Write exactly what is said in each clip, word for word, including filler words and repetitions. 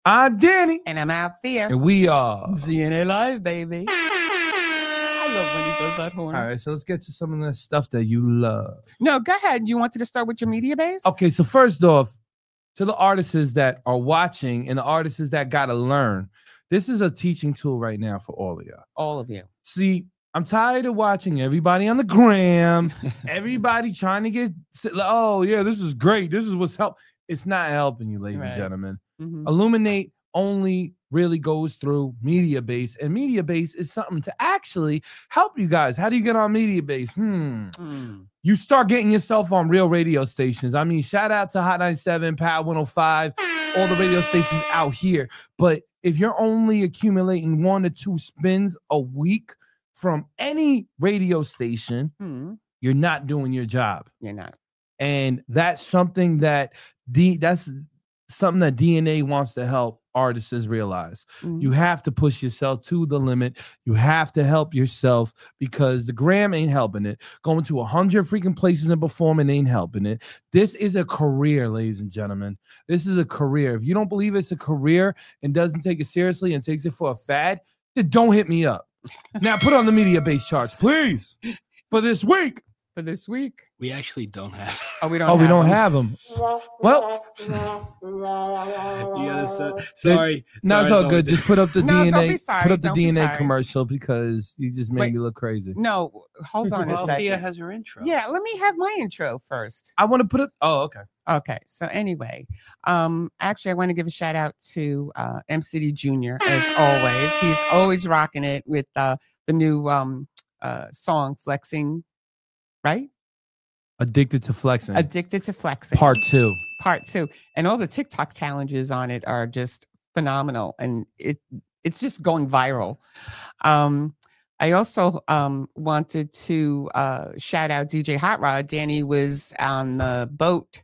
I'm Danny. And I'm Althea. And we are Z N A Live, baby. I love when he does that horn. All right, so let's get to some of the stuff that you love. No, go ahead. You wanted to start with your media base? Okay, so first off, to the artists that are watching and the artists that got to learn, this is a teaching tool right now for all of y'all. All of you. See, I'm tired of watching everybody on the gram, everybody trying to get, oh, yeah, this is great. This is what's help. It's not helping you, ladies right. and gentlemen. Mm-hmm. Illuminate only really goes through media base, and media base is something to actually help you guys. How do you get on media base? Hmm. Mm. You start getting yourself on real radio stations. I mean, shout out to Hot ninety-seven, Power one oh five, all the radio stations out here. But if you're only accumulating one or two spins a week from any radio station, mm. you're not doing your job. You're not. And that's something that D that's something that D N A wants to help artists realize. Mm-hmm. You have to push yourself to the limit. You have to help yourself because the gram ain't helping it. Going to a hundred freaking places and performing ain't helping it. This is a career, ladies and gentlemen. This is a career. If you don't believe it's a career and doesn't take it seriously and takes it for a fad, then don't hit me up. Now put on the media base charts, please, for this week. For this week, we actually don't have. Oh, we don't. Oh, have we don't them. have them. Well, you gotta say, sorry. No, it's all good. Just put up the no, D N A. Don't be sorry. Put up the don't D N A be commercial because you just made Wait, me look crazy. No, hold on well, a second. Althea has her intro. Yeah, let me have my intro first. I want to put it. Oh, okay. Okay. So anyway, um, actually, I want to give a shout out to uh, M City Junior as always. He's always rocking it with uh, the new um, uh, song "Flexing," right? Addicted to Flexing. Addicted to Flexing. Part two. Part two. And all the TikTok challenges on it are just phenomenal. And it it's just going viral. Um, I also um, wanted to uh, shout out D J Hot Rod. Danny was on the boat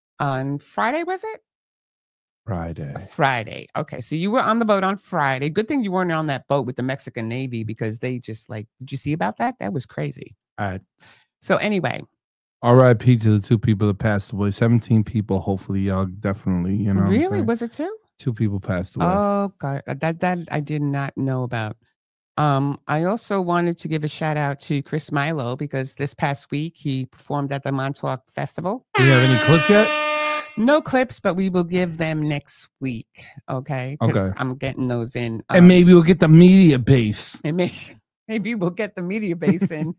on Friday, was it? Friday. Friday. Okay. So you were on the boat on Friday. Good thing you weren't on that boat with the Mexican Navy because they just like, did you see about that? That was crazy. All right. So anyway. R I P to the two people that passed away. seventeen people. Hopefully, y'all definitely, you know. Really? Was it two? Two people passed away. Oh, God. That, that I did not know about. Um, I also wanted to give a shout out to Chris Milo because this past week he performed at the Montauk Festival. Do you have any clips yet? No clips, but we will give them next week. Okay. Okay. I'm getting those in. Um, and maybe we'll get the media base. And maybe, maybe we'll get the media base in.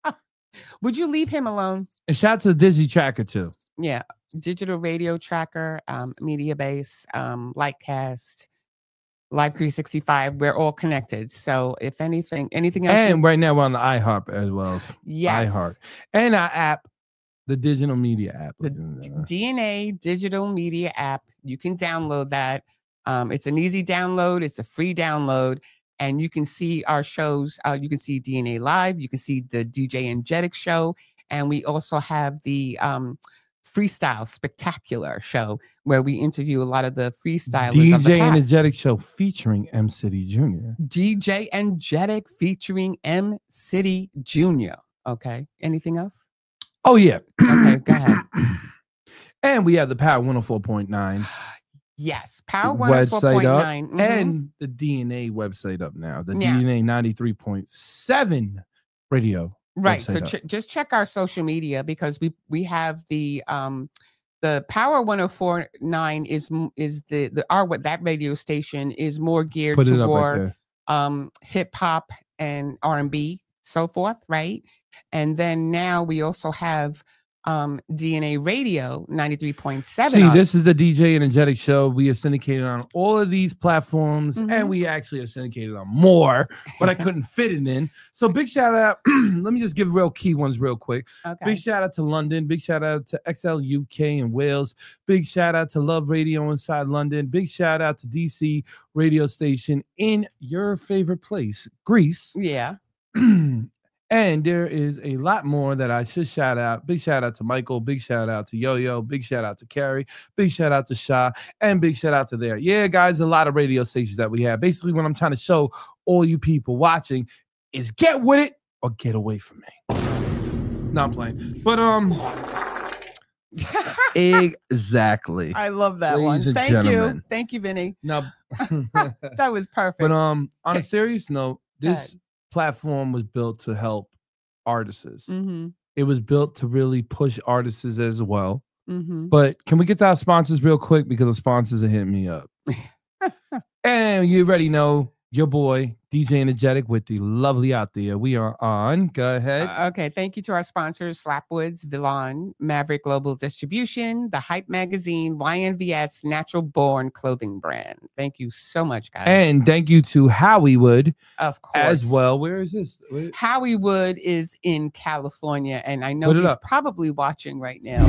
Would you leave him alone? And shout out to the Dizzy Tracker too. Yeah, digital radio tracker, um, media base, um, Lightcast, Live three sixty-five. We're all connected. So if anything, anything else, and you... right now we're on the iHeart as well. Yes, iHeart and our app, the digital media app, the D N A digital media app. You can download that. Um, it's an easy download. It's a free download. And you can see our shows. Uh, you can see D N A Live. You can see the D J Energetic show. And we also have the um, Freestyle Spectacular show where we interview a lot of the freestylers D J of the past. Energetic show featuring M City Junior D J Energetic featuring M City Junior Okay. Anything else? Oh, yeah. Okay, go ahead. And we have the Power one oh four point nine. Yes, Power one oh four point nine. Mm-hmm. And the D N A website up now. The yeah. D N A ninety-three point seven radio. Right. So ch- just check our social media because we we have the um the Power one oh four point nine is is the the our what that radio station is more geared Put toward right um hip hop and R and B, so forth, right? And then now we also have um D N A Radio ninety-three point seven. See, this is the D J Energetic show. We are syndicated on all of these platforms, mm-hmm. and we actually are syndicated on more, but I couldn't fit it in. So big shout out. Let me just give real key ones real quick. Okay. Big shout out to London. Big shout out to X L U K and Wales. Big shout out to Love Radio inside London. Big shout out to D C radio station in your favorite place, Greece. Yeah. And there is a lot more that I should shout out. Big shout out to Michael. Big shout out to Yo-Yo. Big shout out to Carrie. Big shout out to Shah. And big shout out to there. Yeah, guys, a lot of radio stations that we have. Basically, what I'm trying to show all you people watching is get with it or get away from me. No, I'm playing. But, um, Exactly. I love that Ladies one. and Thank gentlemen. you. Thank you, Vinny. Now, That was perfect. but um, on a Okay. serious note, this ahead. platform was built to help artists. Mm-hmm. It was built to really push artists as well. Mm-hmm. But can we get to our sponsors real quick because the sponsors are hitting me up. And you already know your boy D J Energetic with the lovely out there. We are on. Go ahead. Uh, okay. Thank you to our sponsors, Slapwoods, Villan, Maverick Global Distribution, The Hype Magazine, Y N V S, Natural Born Clothing Brand. Thank you so much, guys. And thank you to Hollywood of course as well. Where is this? Where? Hollywood is in California, and I know Put it he's up. probably watching right now.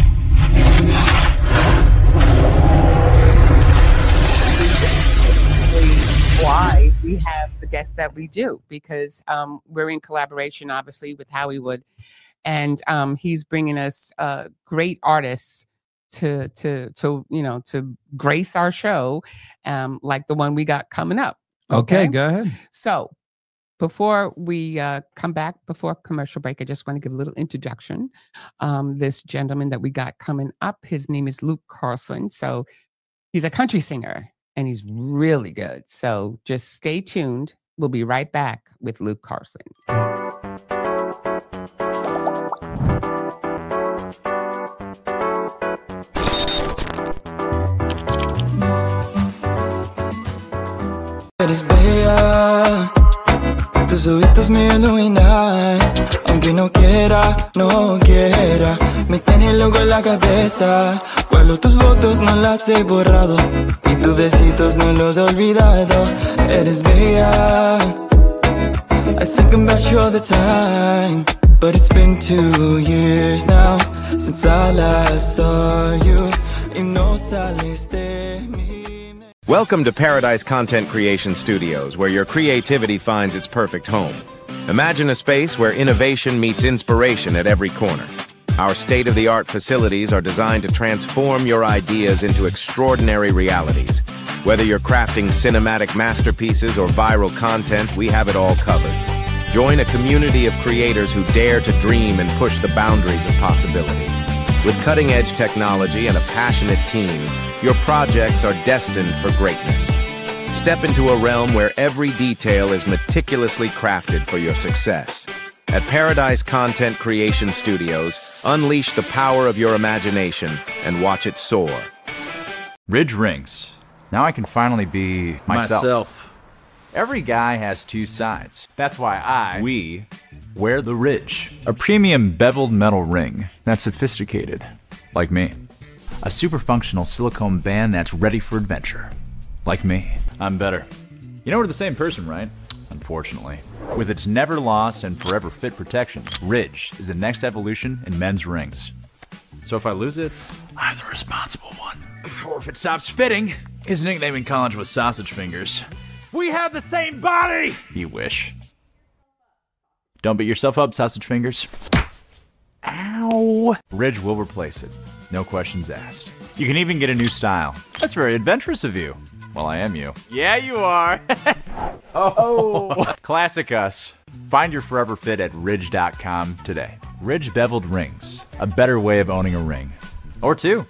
Why we have the guests that we do, because um, we're in collaboration, obviously, with Hollywood, and um, he's bringing us uh, great artists to to to you know to grace our show, um, like the one we got coming up. Okay, go ahead. So before we uh, come back, before commercial break, I just want to give a little introduction. Um, this gentleman that we got coming up, his name is Luke Carlson. So he's a country singer and he's really good. So just stay tuned. We'll be right back with Luke Carlson. Eres bella, tus ojitos me iluminan, aunque no quiera, no quiera, me tiene loco en la cabeza. Guardo tus fotos, no las he borrado, y tus besitos no los he olvidado. Eres bella, I think about you all the time, but it's been two years now since I last saw you, y no sales de mí. Welcome to Paradise Content Creation Studios, where your creativity finds its perfect home. Imagine a space where innovation meets inspiration at every corner. Our state-of-the-art facilities are designed to transform your ideas into extraordinary realities. Whether you're crafting cinematic masterpieces or viral content, we have it all covered. Join a community of creators who dare to dream and push the boundaries of possibility. With cutting-edge technology and a passionate team, your projects are destined for greatness. Step into a realm where every detail is meticulously crafted for your success. At Paradise Content Creation Studios, unleash the power of your imagination and watch it soar. Ridge rings. Now I can finally be myself. Myself. Every guy has two sides. That's why I, we, wear the Ridge. A premium beveled metal ring that's sophisticated, like me. A super functional silicone band that's ready for adventure, like me. I'm better. You know we're the same person, right? Unfortunately. With its never lost and forever fit protection, Ridge is the next evolution in men's rings. So if I lose it, I'm the responsible one. Or if it stops fitting, his nickname in college was Sausage Fingers. We have the same body! You wish. Don't beat yourself up, Sausage Fingers. Ow! Ridge will replace it. No questions asked. You can even get a new style. That's very adventurous of you. Well, I am you. Yeah, you are. Oh, classic us. Find your forever fit at ridge dot com today. Ridge beveled rings. A better way of owning a ring. Or two.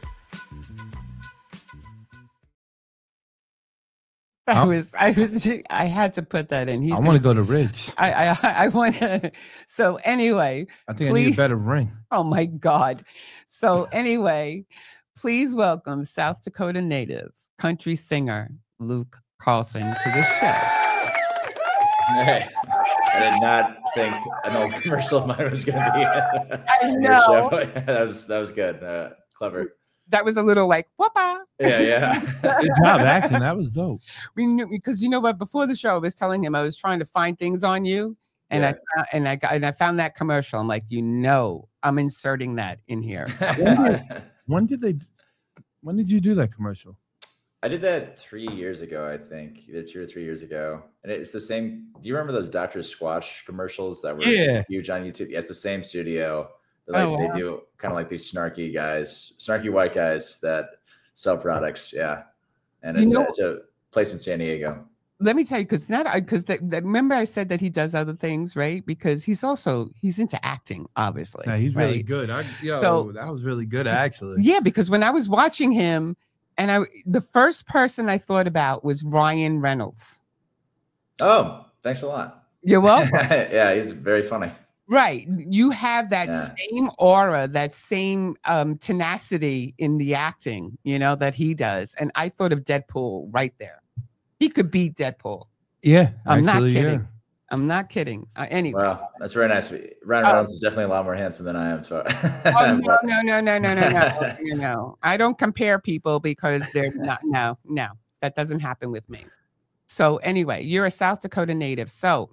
I was, I was, I had to put that in. He's I want to go to Ridge. I, I, I want to. So anyway, I think please, I need a better ring. Oh my God. So anyway, please welcome South Dakota native country singer Luke Carlson to the show. Hey, I did not think an old commercial of mine was going to be. I on your know. show. that was that was good. Uh, clever. That was a little like whoopah. Yeah, yeah. Good job acting. That was dope. We knew because you know what? Before the show, I was telling him I was trying to find things on you, and Yeah. I found, and I got, and I found that commercial. I'm like, you know, I'm inserting that in here. When did they? When did you do that commercial? I did that three years ago, I think, either two or three years ago, and it's the same. Do you remember those Doctor Squatch commercials that were Yeah. huge on YouTube? Yeah, it's the same studio. They're Oh, like wow. they do kind of like these snarky guys, snarky white guys that sell products. Yeah, and You it's, know- a, it's a place in San Diego. let me tell you, because not because remember I said that he does other things, right? Because he's also he's into acting, obviously. Yeah, he's right? really good. I, yo, so that was really good, actually. Yeah, because when I was watching him, and I the first person I thought about was Ryan Reynolds. Oh, thanks a lot. You're welcome. Yeah, he's very funny. Right. You have that Yeah. same aura, that same um, tenacity in the acting, you know, that he does. And I thought of Deadpool right there. He could beat Deadpool. Yeah. I'm actually, not kidding. Yeah. I'm not kidding. Uh, anyway. Well, that's very nice. Ryan Oh. Reynolds is definitely a lot more handsome than I am. So. Oh, no, no, no, no, no, no, no, no, no. I don't compare people because they're not. No, no, that doesn't happen with me. So anyway, you're a South Dakota native. So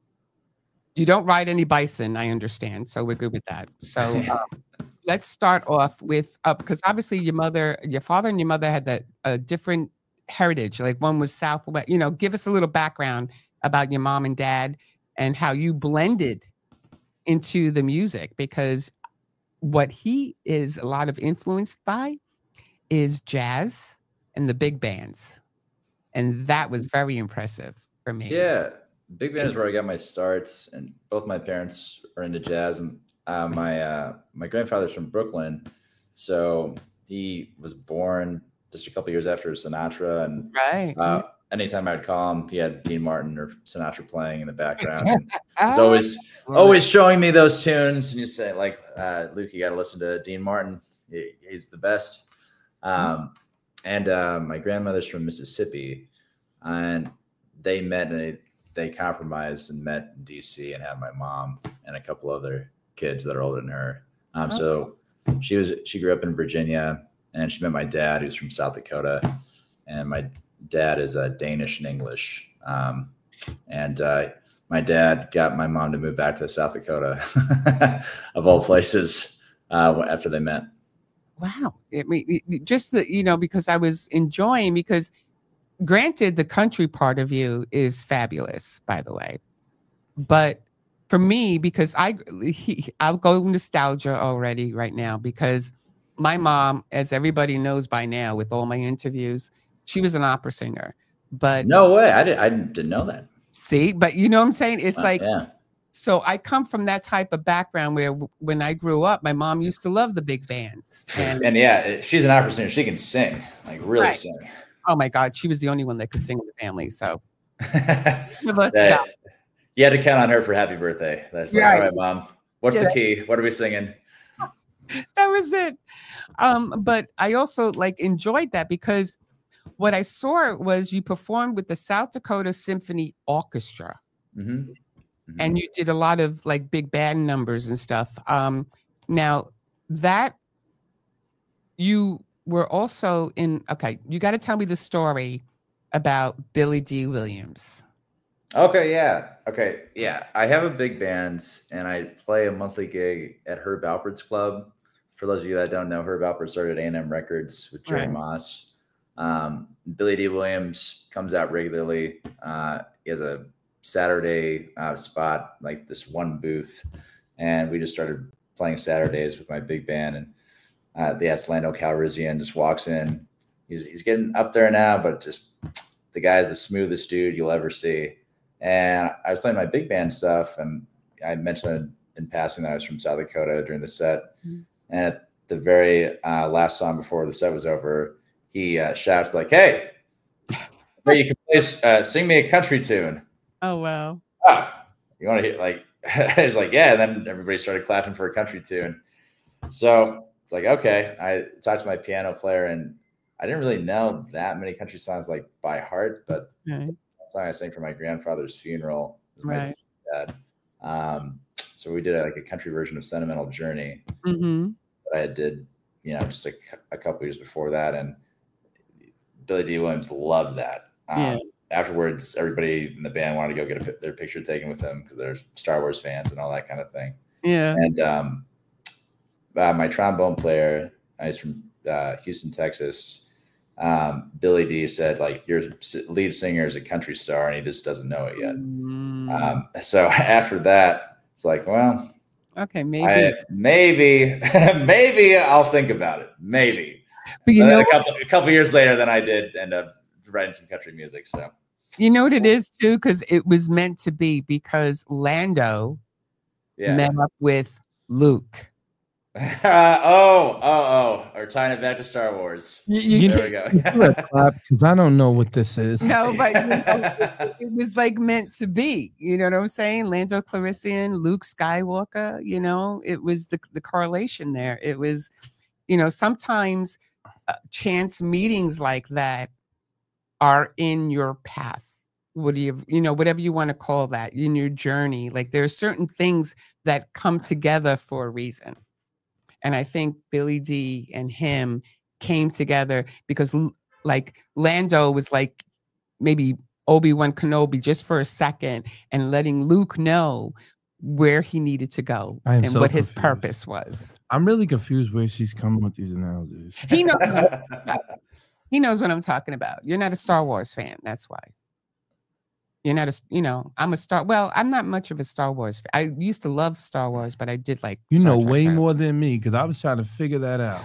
you don't ride any bison, I understand. So we're good with that. So um, let's start off with, uh, because obviously your mother, your father and your mother had that a different heritage. Like one was Southwest, you know, give us a little background about your mom and dad and how you blended into the music, because what he is a lot of influenced by is jazz and the big bands. And that was very impressive for me. Yeah. Big band is where I got my starts, and both my parents are into jazz. And uh, my uh, my grandfather's from Brooklyn, so he was born just a couple years after Sinatra. And right, uh, anytime I'd call him, he had Dean Martin or Sinatra playing in the background. And he's always always showing me those tunes, and you say like, uh, Luke, you got to listen to Dean Martin. He, he's the best. Um, and uh, my grandmother's from Mississippi, and they met and they. They compromised and met in D C and had my mom and a couple other kids that are older than her. Um, oh. So she was she grew up in Virginia, and she met my dad, who's from South Dakota, and my dad is uh, Danish and English. Um, and uh, my dad got my mom to move back to South Dakota, of all places, uh, after they met. Wow! I mean, just the you know because I was enjoying because. Granted, the country part of you is fabulous, by the way. But for me, because I, he, I'll go nostalgia already right now, because my mom, as everybody knows by now with all my interviews, she was an opera singer. But no way, I didn't, I didn't know that. See, but you know what I'm saying? It's uh, like, yeah. So I come from that type of background where when I grew up, my mom used to love the big bands. And, and yeah, she's an opera singer. She can sing, like really right. sing. Oh my God, she was the only one that could sing in the family. So that, you had to count on her for happy birthday. That's like, right. All right, Mom. What's yeah. the key? What are we singing? That was it. Um, but I also like enjoyed that because what I saw was you performed with the South Dakota Symphony Orchestra. Mm-hmm. Mm-hmm. And you did a lot of like big band numbers and stuff. Um, now that you We're also in, okay, you got to tell me the story about Billy Dee Williams. Okay, yeah. Okay, yeah. I have a big band, and I play a monthly gig at Herb Alpert's Club. For those of you that don't know, Herb Alpert started A and M Records with Jerry right. Moss. Um, Billy Dee Williams comes out regularly. Uh, he has a Saturday uh, spot, like this one booth, and we just started playing Saturdays with my big band, and Uh, the Atlanta Calrissian just walks in. He's he's getting up there now, but just the guy's the smoothest dude you'll ever see. And I was playing my big band stuff, and I mentioned in passing that I was from South Dakota during the set. Mm-hmm. And at the very uh, last song before the set was over, he uh, shouts like, "Hey, you can play, uh, sing me a country tune." Oh wow! Oh, you want to hear like? He's like, "Yeah." And then everybody started clapping for a country tune. So. It's like, okay, I talked to my piano player, and I didn't really know that many country songs like by heart, but right. the song I sang for my grandfather's funeral was my right. dad. Um, so we did a, like a country version of Sentimental Journey mm-hmm. that I did, you know, just a, a couple years before that. And Billy Dee Williams loved that. Um, yeah. Afterwards, everybody in the band wanted to go get a, their picture taken with him because they're Star Wars fans and all that kind of thing. Yeah. And, um, Uh, my trombone player, he's from uh, Houston, Texas. Um, Billy D said, like, your lead singer is a country star, and he just doesn't know it yet. Mm. Um, so after that, it's like, well, okay, maybe, I, maybe, maybe I'll think about it. Maybe. But you and know, a couple, a couple years later, then I did end up writing some country music. So You know what it is too, because it was meant to be. Because Lando Yeah. met up with Luke. Uh, oh, oh, oh. Or tying it back to Star Wars. You, you There we can't- go. Because I don't know what this is. No, but you know, it, it was like meant to be. You know what I'm saying? Lando Calrissian, Luke Skywalker. You know, it was the the correlation there. It was, you know, sometimes uh, chance meetings like that are in your path. What do you, you know, whatever you want to call that, in your journey. Like there are certain things that come together for a reason. And I think Billy D and him came together because like Lando was like maybe Obi-Wan Kenobi just for a second and letting Luke know where he needed to go and so what his confused. purpose was. I'm really confused where she's coming with these analogies. He knows, he knows what I'm talking about. You're not a Star Wars fan. That's why. You're not a, you know, I'm a Star, well, I'm not much of a Star Wars fan. I used to love Star Wars, but I did like You Star know Trek way too. more than me because I was trying to figure that out.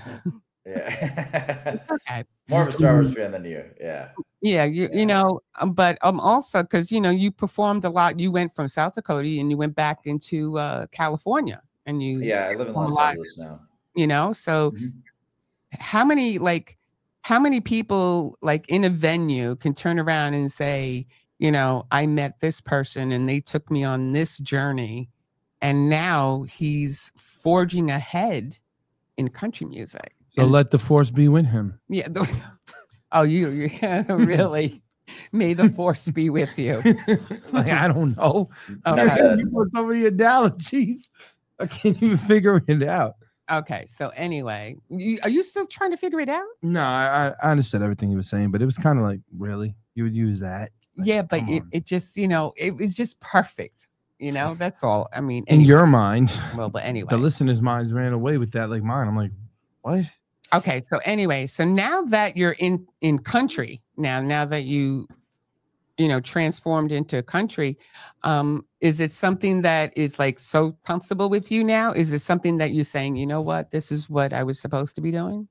Yeah. Okay. More of a Star Wars fan than you. Yeah. Yeah, you you know, um, but um also because you know you performed a lot. You went from South Dakota and you went back into uh, California, and you Yeah, I live in Los a lot. Angeles now. you know. So Mhm. how many like how many people like in a venue can turn around and say, you know, I met this person and they took me on this journey, and now he's forging ahead in country music. So And- let the force be with him. yeah. The, oh, you, you really. May the force be with you. Like, I don't know. Okay. You put so many analogies. I can't even figure it out. Okay. So anyway, you, are you still trying to figure it out? No, I, I understood everything he was saying, but it was kind of like, really? You would use that? Like, Yeah, but come it, on. it just, you know, it was just perfect. You know, that's all. I mean, In anyway. your mind, well, but anyway. the listeners' minds ran away with that like mine. I'm like, what? Okay, so anyway, so now that you're in in country, now now that you you know transformed into country, um, is it something that is like so comfortable with you now? Is it something that you're saying, you know what, this is what I was supposed to be doing?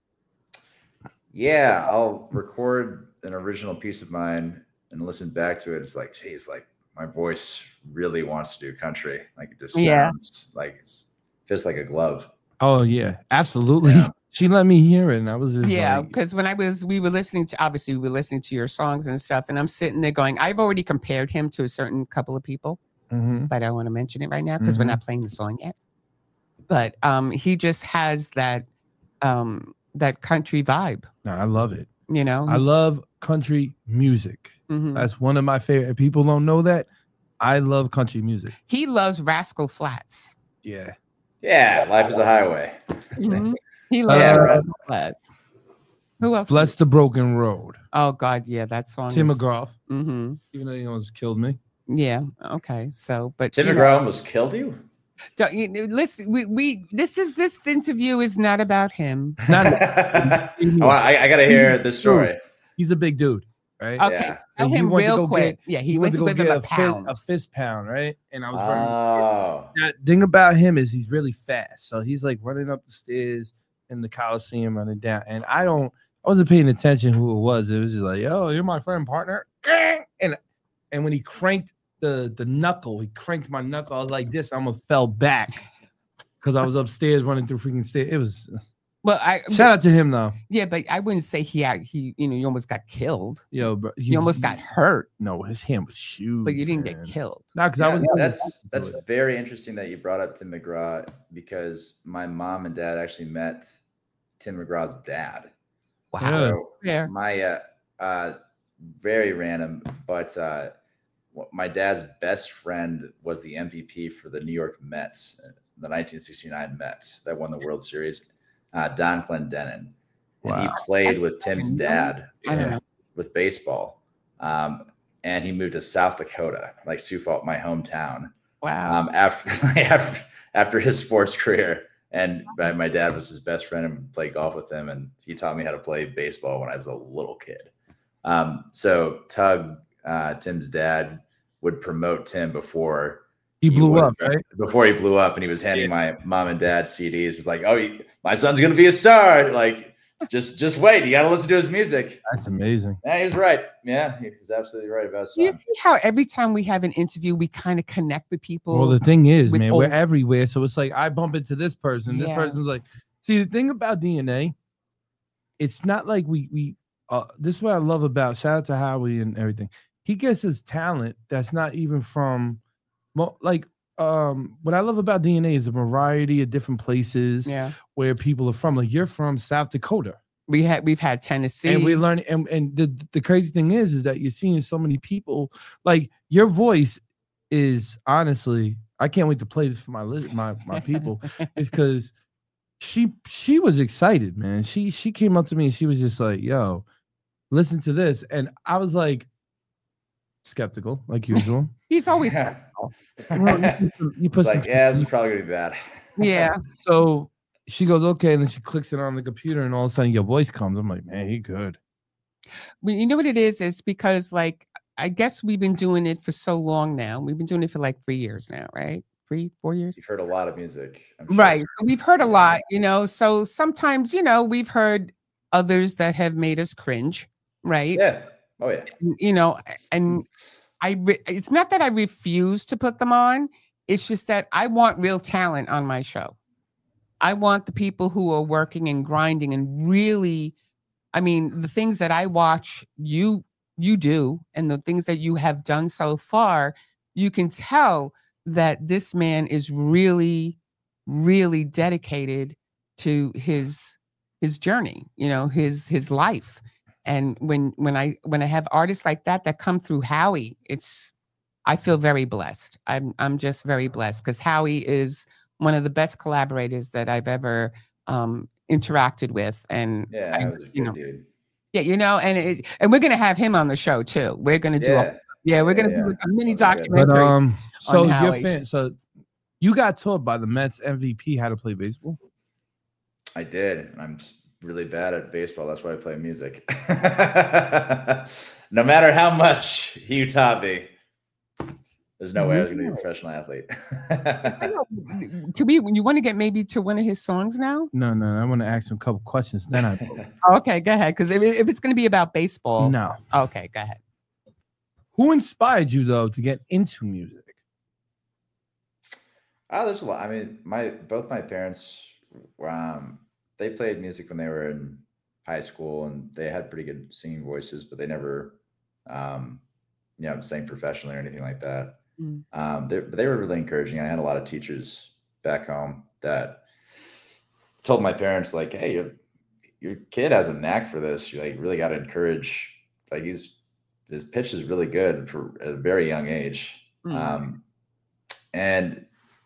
Yeah, I'll record an original piece of mine and listen back to it. It's like, geez, like my voice really wants to do country. Like it just Yeah. sounds like it's fits like a glove. Oh yeah, absolutely. Yeah. She let me hear it, and I was just Yeah, like, because when I was, we were listening to, obviously, we were listening to your songs and stuff, and I'm sitting there going, I've already compared him to a certain couple of people, mhm. but I don't want to mention it right now because we're not playing the song yet. But um, he just has that um, that country vibe, No, I love it. you know. I love country music. Mhm. That's one of my favorite. People don't know that. I love country music. He loves Rascal Flats. Yeah. Yeah, life is a highway. Mhm. He loves Yeah, right. Rascal Flats. Who else? Bless the Broken Road. Oh God, yeah, that song. Tim is- McGraw. Mhm. Even though he almost killed me. Yeah. Okay. So, but Tim you know, McGraw almost killed you? don't- you know, listen, we, we this is this interview is not about him. Not, I, want- I, I gotta hear this story. he's a big dude, right? Okay, Yeah. tell And he him went to real go quick. get- yeah, he, He went, to go give him get a a, fist, pound. a fist pound, right? And I was very Oh. The thing about him is he's really fast. So he's like running up the stairs in the Coliseum, running down. And I don't, I wasn't paying attention who it was. It was just like, yo, you're my friend, partner. And and when he cranked the the knuckle, he cranked my knuckle. I was like this. I almost fell back because I was upstairs running through freaking stairs. It was Well, I shout out to him though. yeah, but I wouldn't say he had, he you know you almost got killed. Yo, bro. You almost got hurt, No, his hand was huge. but you didn't man. get killed. No, because I Yeah, was that's that's very interesting that you brought up Tim McGraw because my mom and dad actually met Tim McGraw's dad. Wow. Yeah. So Fair. my uh, uh, very random, but uh, wh- my dad's best friend was the M V P for the New York Mets, uh, the nineteen sixty-nine Mets that won the World Series. Uh, Don Clendenin, and he Wow. played with Tim's dad I don't know. with baseball, um, and he moved to South Dakota, like Sioux Falls, my hometown. Wow. Um, after after after his sports career, and my, my dad was his best friend and played golf with him, and he taught me how to play baseball when I was a little kid. Um, so Tug, uh, Tim's dad, would promote Tim before he blew up, was, uh, right? Before he blew up, and he was handing my mom and dad C Ds. He's like, "Oh, he, my son's gonna be a star!" Like just just wait. You got to listen to his music. That's amazing. Yeah, he was right. Yeah, he was absolutely right about You that. see how every time we have an interview, we kind of connect with people. Well, the thing is, man, old- we're everywhere. So it's like I bump into this person. This Yeah. person's like, see, the thing about D N A, it's not like we we. Uh, this is what I love about. Shout out to Howie and everything. He gets his talent that's not even from, well, like. Um, what I love about D N A is a variety of different places Yeah. where people are from. Like you're from South Dakota. We had we've had Tennessee. And we learn and, and the, the crazy thing is is that you're seeing so many people. Like your voice is honestly, I can't wait to play this for my list, my my people. It's because she she was excited, man. She she came up to me and she was just like, yo, listen to this. And I was like skeptical, like usual. He's always Yeah. Well, you put some- you put It's some- like, yeah, this is probably gonna be bad. yeah. So she goes, okay, and then she clicks it on the computer, and all of a sudden your voice comes. I'm like, man, he good. Well, you know what it is? It's because like I guess we've been doing it for so long now. We've been doing it for like three years now, right? Three, four years. You've heard a lot of music, I'm sure. Right. So we've heard a lot, you know. So sometimes, you know, we've heard others that have made us cringe, right? Yeah. Oh yeah. You know, and I re- it's not that I refuse to put them on. It's just that I want real talent on my show. I want the people who are working and grinding and really, I mean, the things that I watch you you do and the things that you have done so far, you can tell that this man is really, really dedicated to his his journey, you know, his his life. And when when I when I have artists like that that come through Howie, it's I feel very blessed. I'm I'm just very blessed because Howie is one of the best collaborators that I've ever um, interacted with. And Yeah, I, that was a you good know, dude. yeah, you know, and it, and we're gonna have him on the show too. We're gonna do Yeah. a yeah, we're gonna Yeah, do like a mini That'd be good. But documentary. um, so on your Howie. fan, so you got taught by the Mets M V P how to play baseball. I did. I'm s- really bad at baseball. That's why I play music. No matter how much you taught me, there's no way I was going to be a professional athlete. I know. Could we? You want to get maybe to one of his songs now? No, no, I want to ask him a couple questions. Then I Oh, okay, go ahead. Because if, if it's going to be about baseball, no. okay, go ahead. Who inspired you though to get into music? Oh, there's a lot. I mean, my both my parents, um, they played music when they were in high school, and they had pretty good singing voices, but they never, um, you know, sang professionally or anything like that. Mm. Um, they they were really encouraging. I had a lot of teachers back home that told my parents like, "Hey, your your kid has a knack for this. You like really got to encourage. Like he's his pitch is really good for at a very young age." Mm. Um, and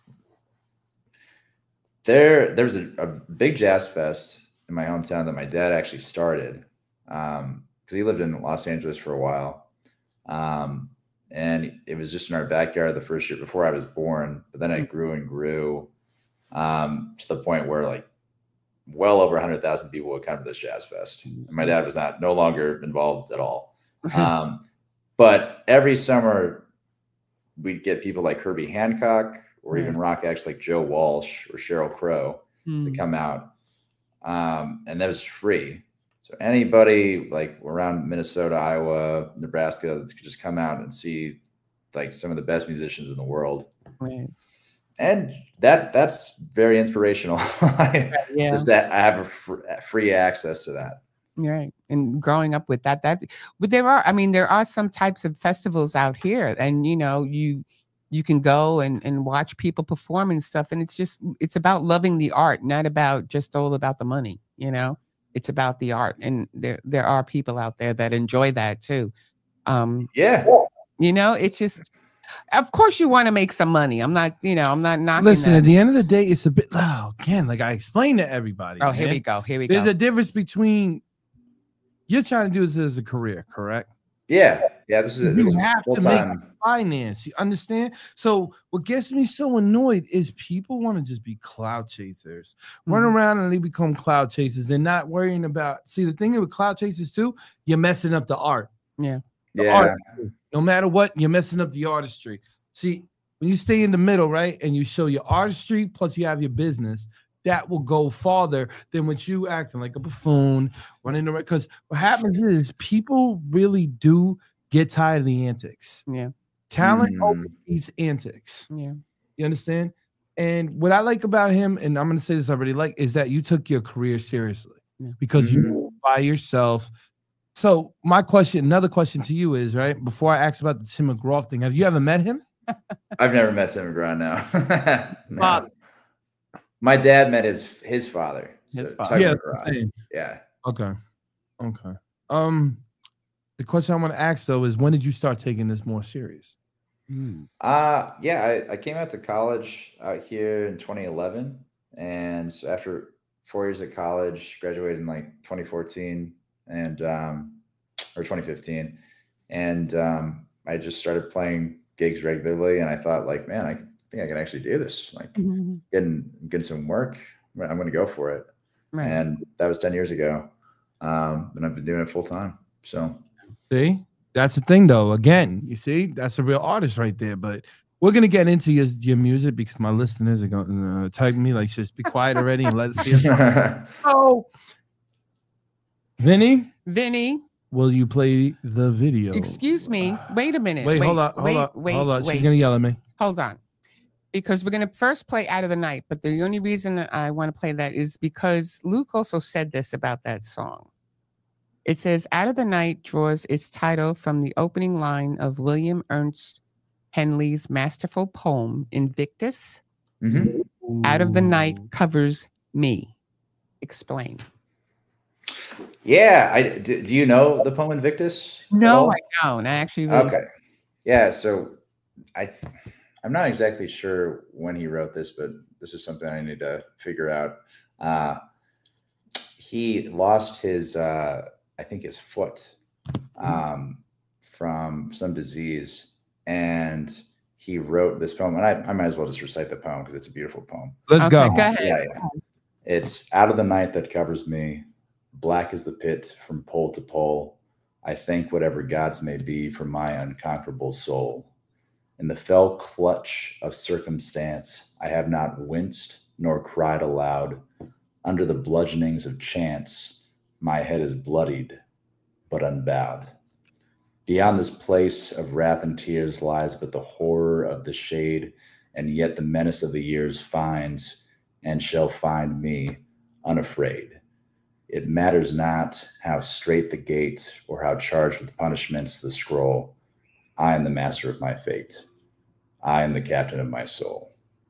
there there's a, a big jazz fest in my hometown that my dad actually started um because he lived in Los Angeles for a while, um and it was just in our backyard the first year before I was born, but then it grew and grew um to the point where like well over one hundred thousand people would come to this jazz fest, and my dad was not no longer involved at all. um but every summer we'd get people like Herbie Hancock or even rock acts like Joe Walsh or Sheryl Crow to Mm. come out. Um, and that was free. So anybody like around Minnesota, Iowa, Nebraska could just come out and see like some of the best musicians in the world. Right. And that that's very inspirational. Yeah. Just that I have a fr- free access to that. Right. And growing up with that, that, but there are, I mean, there are some types of festivals out here, and you know, you you can go and, and watch people perform and stuff. And it's just, it's about loving the art, not about just all about the money, you know, it's about the art. And there, there are people out there that enjoy that too. Um, Yeah. you know, it's just, of course you want to make some money. I'm not, you know, I'm not knocking Listen, that. at the end of the day, it's a bit. Oh, again, like I explained to everybody. Oh, here man. we go. Here we There's go. a difference between you're trying to do this as a career, correct? Yeah. Yeah. This is, this You is have full to make time. finance. You understand? So what gets me so annoyed is people want to just be cloud chasers, run Mhm. around and they become cloud chasers. They're not worrying about. See, the thing with cloud chasers too, you're messing up the art. Yeah. The Yeah. art. No matter what, you're messing up the artistry. See, when you stay in the middle, right, and you show your artistry plus you have your business, that will go farther than with you acting like a buffoon, running around. Because what happens is people really do get tired of the antics. Yeah. Talent Mm. oversees antics. Yeah. You understand? And what I like about him, and I'm going to say this already, like, is that you took your career seriously Yeah. because Mhm. you were by yourself. So my question, another question to you is, right, before I ask about the Tim McGraw thing, have you ever met him? I've never met Tim McGraw. No. No. Father. My dad met his his father. His so father. Tug Yeah, McGraw. same. Yeah. Okay. Okay. Um, the question I want to ask though is, when did you start taking this more serious? Mm. Uh yeah, I, I came out to college out here in twenty eleven. And so after four years at college, graduated in like twenty fourteen and um or twenty fifteen. And um I just started playing gigs regularly, and I thought, like, man, I think I can actually do this. Like Mhm. getting getting some work. I'm gonna go for it. Right. And that was ten years ago. Um, and I've been doing it full time. So See, that's the thing though. Again, you see, that's a real artist right there. But we're gonna get into your, your music because my listeners are going to uh, type me like, just be quiet already and let us hear. So, Vinny, Vinny, will you play the video? excuse me. Wait a minute. Wait, hold on, hold wait, on, wait, hold on. wait. She's gonna yell at me. Hold on. Because we're going to first play Out of the Night, but the only reason that I want to play that is because Luke also said this about that song. It says, Out of the Night draws its title from the opening line of William Ernst Henley's masterful poem, Invictus. Mhm. Out of the Night covers me. Explain. Yeah, I do, do you know the poem Invictus? at No, all? I don't. I actually really Okay. Yeah, so I th- I'm not exactly sure when he wrote this, but this is something I need to figure out. Uh, he lost his, uh, I think, his foot um, from some disease, and he wrote this poem. And I, I might as well just recite the poem because it's a beautiful poem. Let's Okay, go. go ahead. Yeah, yeah. It's out of the night that covers me, black as the pit from pole to pole. I thank whatever gods may be for my unconquerable soul. In the fell clutch of circumstance, I have not winced nor cried aloud. Under the bludgeonings of chance, my head is bloodied, but unbowed. Beyond this place of wrath and tears lies but the horror of the shade, and yet the menace of the years finds and shall find me unafraid. It matters not how straight the gate or how charged with punishments the scroll. I am the master of my fate. I am the captain of my soul.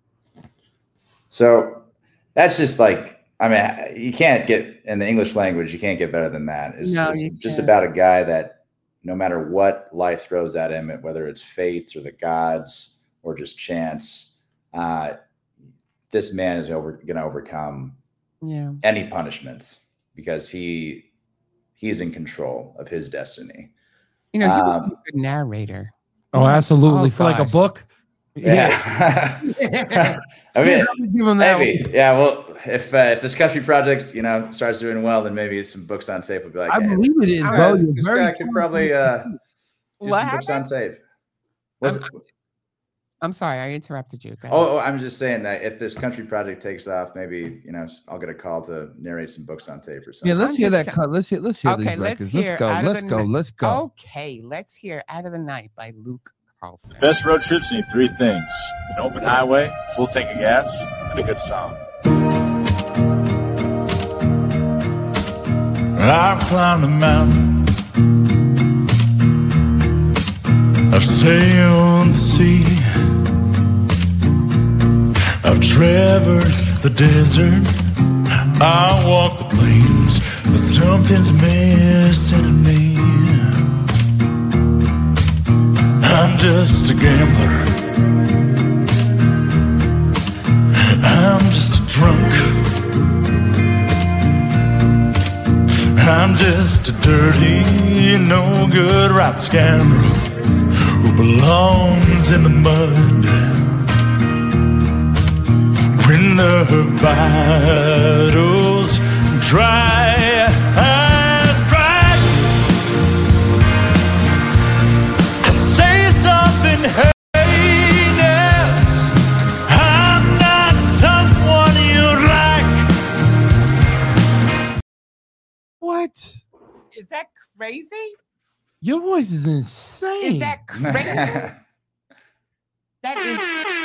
So that's just like, I mean, you can't get, in the English language, you can't get better than that. It's, No, it's you just can't. about a guy that no matter what life throws at him, whether it's fate or the gods or just chance, uh, this man is over, going to overcome Yeah. any punishment because he he's in control of his destiny. You know, he was Um, a good narrator. Oh, absolutely. Oh, For like a gosh. book. Yeah. I mean, Give him that maybe. Yeah. Well, if uh, if this country project, you know, starts doing well, then maybe some books on tape will be like, I hey, believe it is, all bro. right, You're this very guy could probably uh, do What some books on tape. I'm, Was, I'm sorry, I interrupted you. Go ahead. oh, oh, I'm just saying that if this country project takes off, maybe, you know, I'll get a call to narrate some books on tape or something. Yeah, let's I'm hear just that sa- cut. Let's hear. Let's hear Okay, these let's records. hear Let's go. Out of Let's the go. Night. Let's go. Okay, let's hear Out of the Night by Luke Carlson. Best road trips need three things: an open highway, full tank of gas, and a good song. I've climbed a mountain, I've sailed the sea, I've traversed the desert, I walk the plains, but something's missing in me. I'm just a gambler, I'm just a drunk, I'm just a dirty, no good right scoundrel who belongs in the mud. When the battle's dry as dry, I say something heinous. I'm not someone you'd like What? Is that crazy? Your voice is insane. Is that crazy? That is.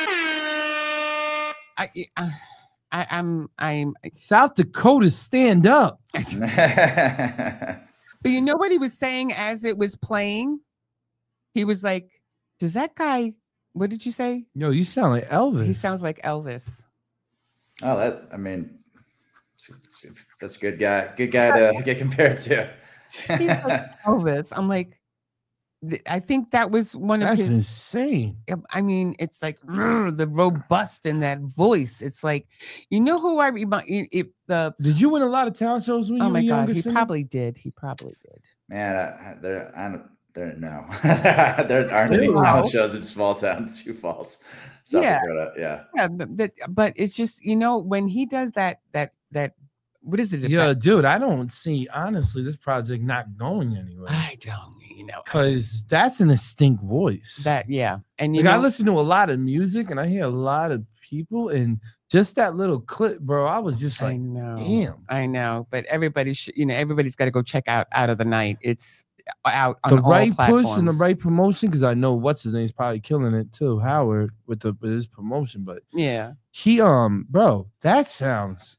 I, uh, I, I'm. I'm. South Dakota, stand up. But you know what he was saying as it was playing? He was like, "Does that guy? What did you say? Yo, you sound like Elvis." He sounds like Elvis. Oh, that. I mean, that's a good guy. Good guy to get compared to. He's like Elvis. I'm like. I think that was one of That's his. insane. I mean, it's like "Rrr," the robust in that voice. It's like, you know who I remind. If the Did you win a lot of talent shows when oh you my were god, younger? he singer? probably did. He probably did. Man, I, there, I don't, there, no, there aren't any talent shows in small town Sioux Falls, South Yeah. Dakota. Yeah, Yeah, but, but but it's just you know when he does that that that what is it? Yeah, dude, I don't see honestly this project not going anywhere. I don't, you know, I Because just- that's an distinct voice. that yeah, and you like I know, listen to a lot of music and I hear a lot of people, and just that little clip, bro. I was just I like, know, damn. I know, but everybody should, you know, everybody's got to go check out Out of the Night. It's out on The all right platforms. push and the right promotion, because I know what's his name's probably killing it too, Howard, with the with his promotion. But Yeah, he, um, bro, that sounds,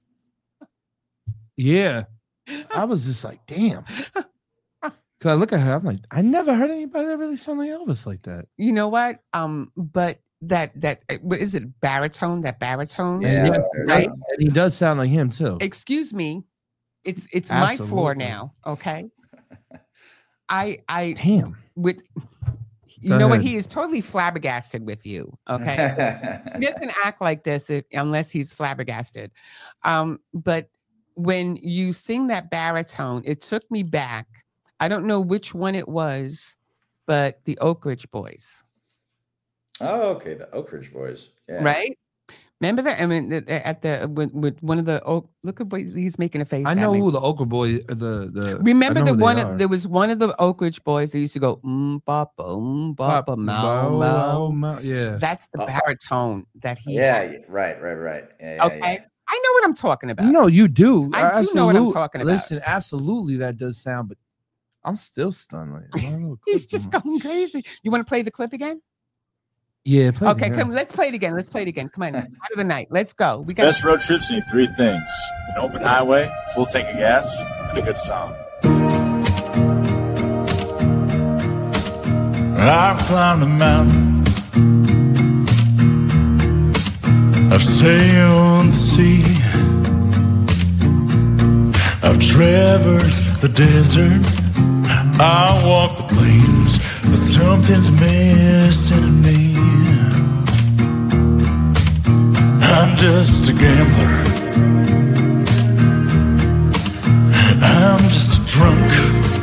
yeah. I was just like, damn. Cause I look at her, I'm like, I never heard anybody that really sound like Elvis like that. you know what? Um, but that that uh, what is it? Baritone, that baritone. Yeah, And, yes, there right? you go. And he does sound like him too. Excuse me, it's it's my floor Absolutely. now. Okay, I I Damn. with you Go know what? ahead. He is totally flabbergasted with you. Okay. He doesn't act like this if, unless he's flabbergasted. Um, but when you sing that baritone, it took me back. I don't know which one it was, but the Oak Ridge Boys, Oh, okay, the Oak Ridge Boys. Yeah. right? Remember that? I mean, the- the- at the with, with one of the Oak. Look at what he's making a face. I at know me. who the Okra Boy, the the. Remember I know the who they one? are. There was one of the Oak Ridge Boys that used to go mm papa mm papa mow Bow, mow. mow, yeah. That's the Uh, baritone that he. Yeah, had. yeah, right, right, right. Yeah, yeah, Okay. yeah. I know what I'm talking about. No, you do. I do know what I'm Absolute- talking about. Listen, absolutely, that does sound, but I'm still stunned. Like, I don't know, He's clip just them. going crazy. You want to play the clip again? Yeah. Play Okay, the- come. Let's play it again. Let's play it again. Come on, out of the night. Let's go. We got. Best road trips need three things: an open highway, full tank of gas, and a good song. I've climbed a mountain, I've sailed the sea, I've traversed the desert, I walk the plains, but something's missing in me. I'm just a gambler, I'm just a drunk,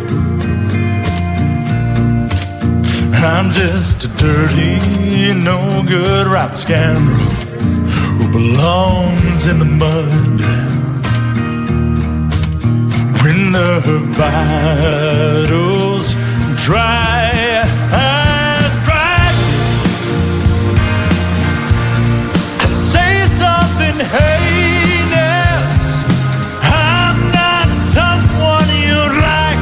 I'm just a dirty, no good right scoundrel who belongs in the mud. When the battle's dry as dry, I say something heinous. I'm not someone you like.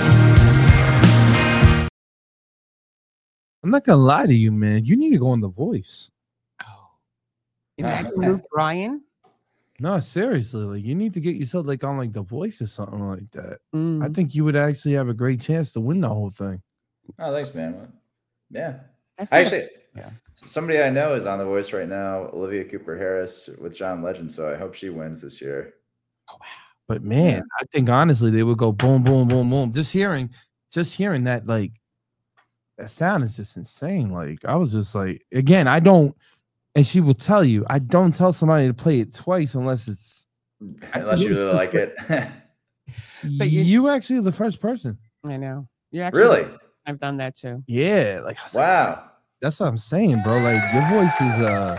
I'm not gonna lie to you, man. You need to go on The Voice. Imagine Luke Bryan. No, seriously, like you need to get yourself like on like The Voice or something like that. Mm. I think you would actually have a great chance to win the whole thing. Oh, thanks, man. Well, yeah. That's not- Actually, yeah. somebody I know is on The Voice right now, Olivia Cooper Harris with John Legend. So I hope she wins this year. Oh wow. But man, Yeah. I think honestly they would go boom, boom, boom, boom. Just hearing, just hearing that like that sound is just insane. Like I was just like, again, I don't, and she will tell you, I don't tell somebody to play it twice unless it's Unless you really like it. But you- you actually are the first person. I know. You actually. Really? I've done that too. Yeah, like I was like, Wow. that's what I'm saying, bro. Like your voice is uh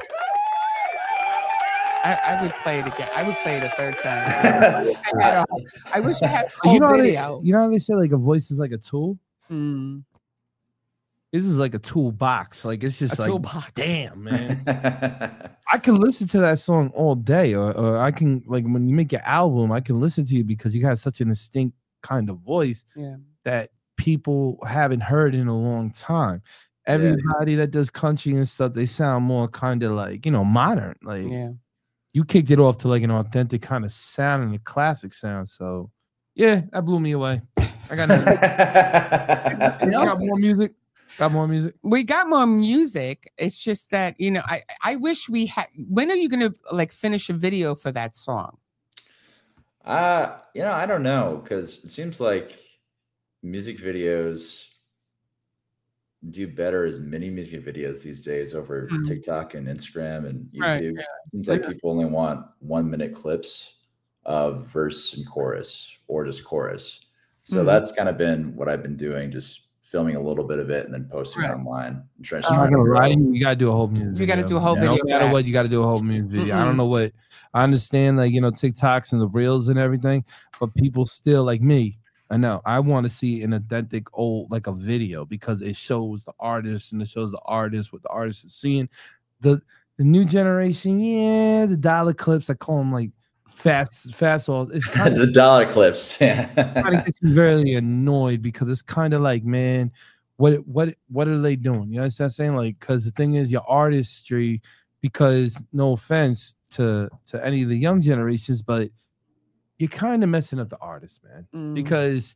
I, I would play it again. I would play it a third time. I, had a- I wish I had a you know whole how they, video. you know how they say like a voice is like a tool? Mm, This is like a toolbox. Like it's just a like toolbox. damn, man. I can listen to that song all day, or, or I can like when you make your album, I can listen to you because you have such a distinct kind of voice yeah. that people haven't heard in a long time. Everybody yeah. that does country and stuff, they sound more kind of like, you know, modern. Like yeah. you kicked it off to like an authentic kind of sound and a classic sound. So yeah, that blew me away. I got nothing. I got more music. Got more music. We got more music. It's just that, you know, I, I wish we had. When are you going to like finish a video for that song? Uh, you know, I don't know, because it seems like music videos do better as mini music videos these days over mm-hmm. TikTok and Instagram and YouTube. Right, yeah. It seems like people only want one minute clips of verse and chorus or just chorus. So mm-hmm. that's kind of been what I've been doing, just filming a little bit of it and then posting right. it online. And trying to I'm not gonna lie, you gotta do a whole music. You gotta video. do a whole yeah, video. No matter what, you gotta do a whole music video. Mm-hmm. I don't know what I understand, like you know, TikToks and the reels and everything, but people still like me. I know I want to see an authentic old like a video because it shows the artist and it shows the artist what the artist is seeing. The the new generation, yeah, the dollar clips. I call them like fast fast balls. It's kind of the dollar clips. Yeah, kind of gets me very annoyed because it's kind of like, man, what what what are they doing? You know what I'm saying? Like, because the thing is, your artistry. Because no offense to to any of the young generations, but you're kind of messing up the artist, man. Mm. Because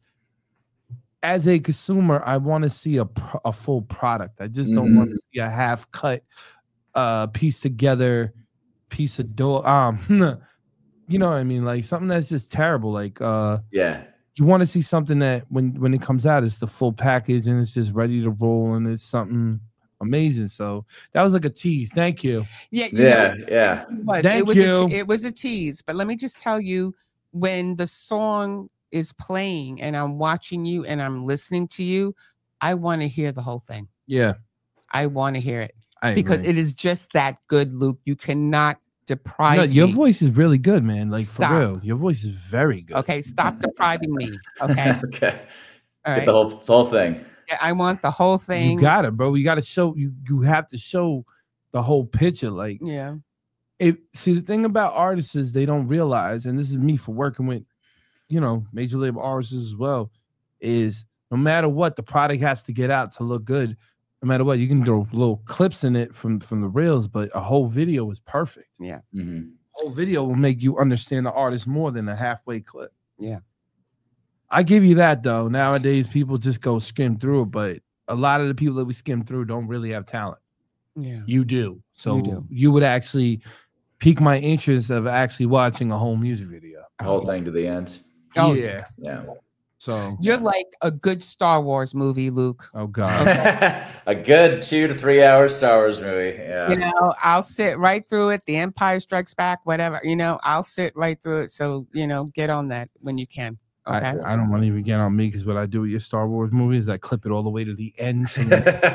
as a consumer, I want to see a pro- a full product. I just don't mm. want to see a half cut, uh, piece together, piece of dough. Um, you know what I mean? Like something that's just terrible. Like, uh, yeah, you want to see something that when when it comes out, it's the full package and it's just ready to roll and it's something amazing. So that was like a tease. Thank you. Yeah, you yeah, know, yeah. It was, Thank it was you. A te- it was a tease, but let me just tell you. When the song is playing and I'm watching you and I'm listening to you, I want to hear the whole thing. Yeah. I want to hear it I because agree. It is just that good, Luke. You cannot deprive no, your me. voice is really good, man. Like Stop. for real. Your voice is very good. Okay, stop depriving me. Okay. okay. All Get right. the whole the whole thing. Yeah, I want the whole thing. You got it, bro. You got to show you you have to show the whole picture. Like yeah. If see the thing about artists is they don't realize, and this is me for working with, you know, major label artists as well, is no matter what, the product has to get out to look good. No matter what, you can do little clips in it from from the reels, but a whole video is perfect. Yeah, mm-hmm. Whole video will make you understand the artist more than a halfway clip. Yeah, I give you that though. Nowadays, people just go skim through it, but a lot of the people that we skim through don't really have talent. Yeah, you do. So you, do. you would actually pique my interest of actually watching a whole music video, the whole thing to the end. Oh yeah, yeah. So you're like a good Star Wars movie, Luke. Oh God, a good two to three hour Star Wars movie. Yeah, you know, I'll sit right through it. The Empire Strikes Back, whatever. You know, I'll sit right through it. So you know, get on that when you can. Okay. I, I don't want to even get on me because what I do with your Star Wars movies, I clip it all the way to the end. So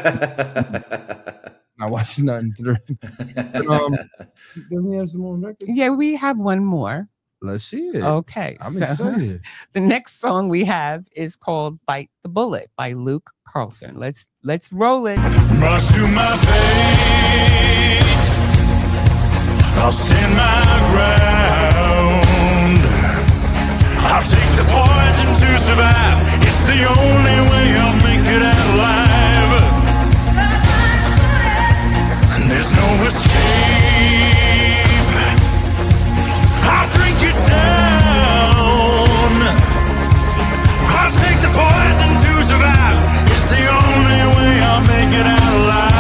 I watch nothing through. But, um, do we have some more records? Yeah, we have one more. Let's see it. Okay. I'm so excited. The next song we have is called Bite the Bullet by Luke Carlson. Let's let's roll it. Rush to my fate. I'll stand my ground. I'll take the poison to survive. It's the only way I'll make it out alive. And there's no escape. I'll drink it down. I'll take the poison to survive. It's the only way I'll make it out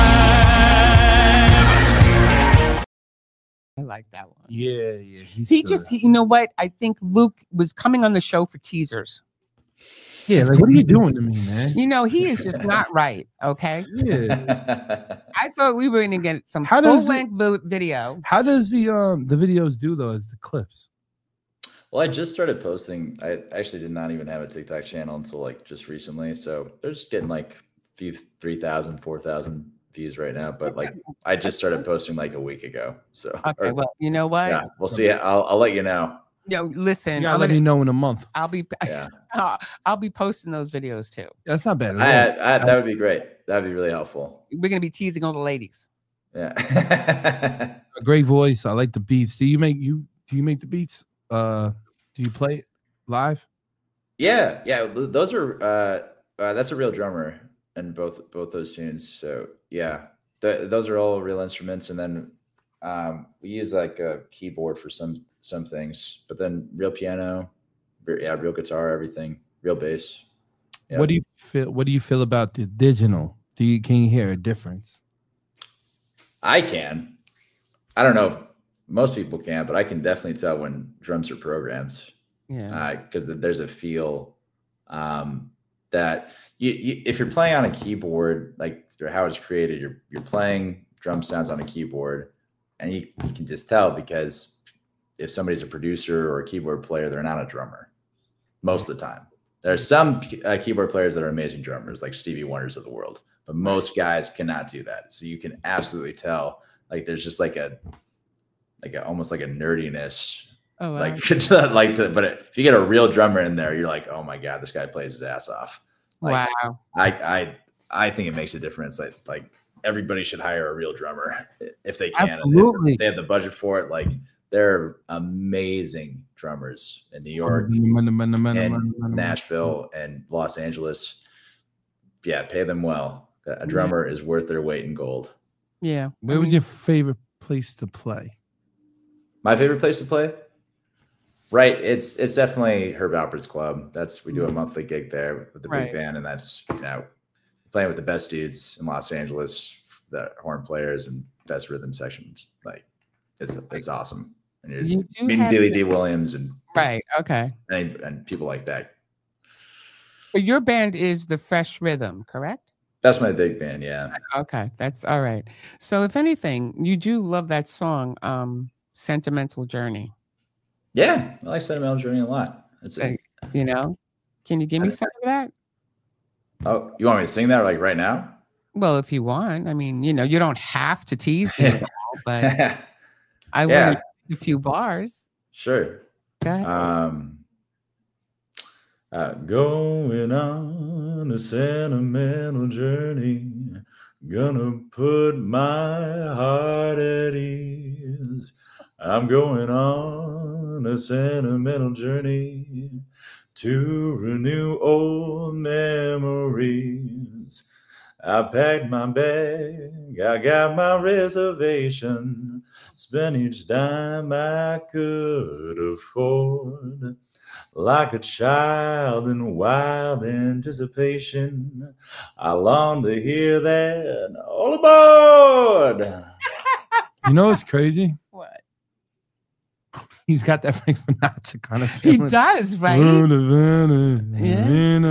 alive. I like that one. Yeah, yeah. He just, he, you know what? I think Luke was coming on the show for teasers. Yeah, like what are you doing to me, man? You know, he is just not right. Okay. Yeah. I thought we were going to get some How full does length it, video. How does the um the videos do though as the clips? Well, I just started posting. I actually did not even have a TikTok channel until like just recently. So they're just getting like a few three thousand, four thousand views right now. But like I just started posting like a week ago. So okay, or, well, you know what? Yeah, we'll see. I'll I'll let you know. Yo, listen. You gotta I'm let gonna, me know in a month. I'll be Yeah. I'll be posting those videos too. That's not bad at I, all. I, that would be great. That'd be really helpful. We're gonna be teasing all the ladies. Yeah. A great voice. I like the beats. Do you make you do you make the beats? Uh do you play it live? Yeah, yeah. Those are uh, uh, that's a real drummer in both both those tunes. So yeah, the, those are all real instruments, and then um, we use like a keyboard for some some things, but then real piano, yeah, real guitar, everything, real bass. Yeah. What do you feel? What do you feel about the digital? Do you can you hear a difference? I can. I don't know if most people can, but I can definitely tell when drums are programmed. Yeah, because uh, there's a feel um, that you, you, if you're playing on a keyboard, like how it's created, you're you're playing drum sounds on a keyboard, and you, you can just tell because if somebody's a producer or a keyboard player, they're not a drummer most of the time. There are some uh, keyboard players that are amazing drummers, like Stevie Wonders of the world, but most guys cannot do that. So you can absolutely tell, like there's just like a like a, almost like a nerdiness. Oh, wow. Like, like, the, but if you get a real drummer in there, you're like, oh my god, this guy plays his ass off. Like, wow. I, I, I think it makes a difference. Like, like everybody should hire a real drummer if they can. Absolutely. If they have the budget for it. Like, they're amazing drummers in New York, and Nashville, and Los Angeles. Yeah, pay them well. A drummer yeah. is worth their weight in gold. Yeah. Where was your favorite place to play? My favorite place to play? Right, it's it's definitely Herb Alpert's Club. That's we do a monthly gig there with the right. big band, and that's you know playing with the best dudes in Los Angeles, the horn players and best rhythm sections. Like it's it's awesome. And you're you do meeting have Billy D. Williams and right, okay, and, and people like that. But your band is the Fresh Rhythm, correct? That's my big band, yeah. Okay, that's all right. So if anything, you do love that song, um, "Sentimental Journey." Yeah, I like Sentimental Journey a lot. It's, it's you know, can you give me some of that? Oh, you want me to sing that like right now? Well, if you want, I mean, you know, you don't have to tease me, now, but I yeah. want a few bars. Sure. Okay. Um, uh, going on a sentimental journey, gonna put my heart at ease. I'm going on a sentimental journey to renew old memories. I packed my bag, I got my reservation, spent each dime I could afford. Like a child in wild anticipation, I long to hear that all aboard. You know what's crazy? What? He's got that Frank Sinatra kind of He feeling. does, right? Yeah.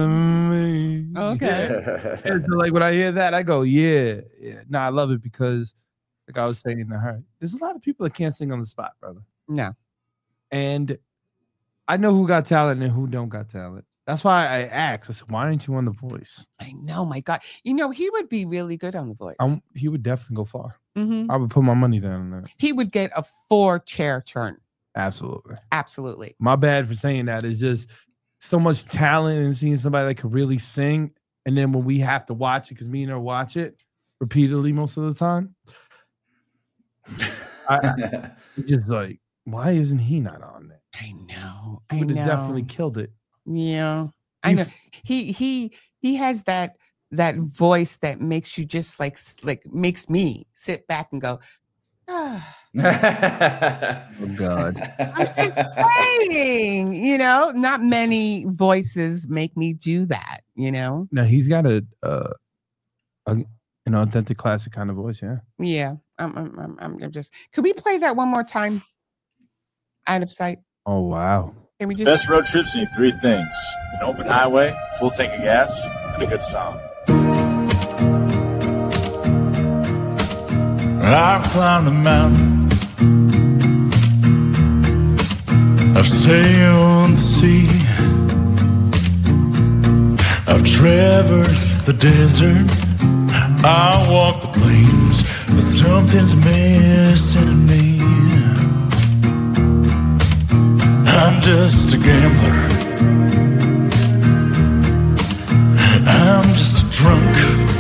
Okay. Yeah, so like when I hear that, I go, yeah, yeah. No, I love it because, like I was saying to her, there's a lot of people that can't sing on the spot, brother. No. And I know who got talent and who don't got talent. That's why I asked. I said, why aren't you on The Voice? I know, my God. You know, he would be really good on The Voice. I'm, he would definitely go far. Mm-hmm. I would put my money down on that. He would get a four-chair turn. Absolutely. Absolutely. My bad for saying that. It's just so much talent and seeing somebody that could really sing. And then when we have to watch it, because me and her watch it repeatedly most of the time, I, I it's just like, why isn't he not on there? I know. He I would know. have definitely killed it. Yeah. I know. He he he has that that voice that makes you just like like makes me sit back and go, ah. Oh God. I'm just saying, you know, not many voices make me do that, you know. No, he's got a, uh, a an authentic classic kind of voice, yeah. Yeah. I'm I'm I'm, I'm just. Could we play that one more time? Out of sight. Oh wow. Can we just Best road trips need three things: an open highway, full tank of gas, and a good song. I've climbed a mountain, I've sailed the sea, I've traversed the desert, I walk the plains, but something's missing in me. I'm just a gambler, I'm just a drunk,